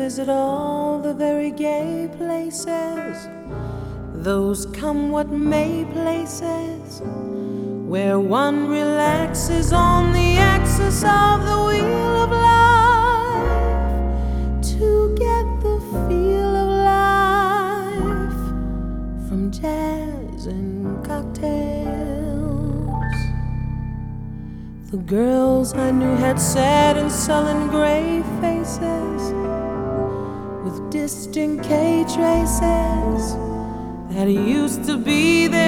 visit all the very gay places, those come what may places, where one relaxes on the axis of the wheel of life to get the feel of life from jazz and cocktails. The girls I knew had sad and sullen gray faces with distinct K traces that used to be there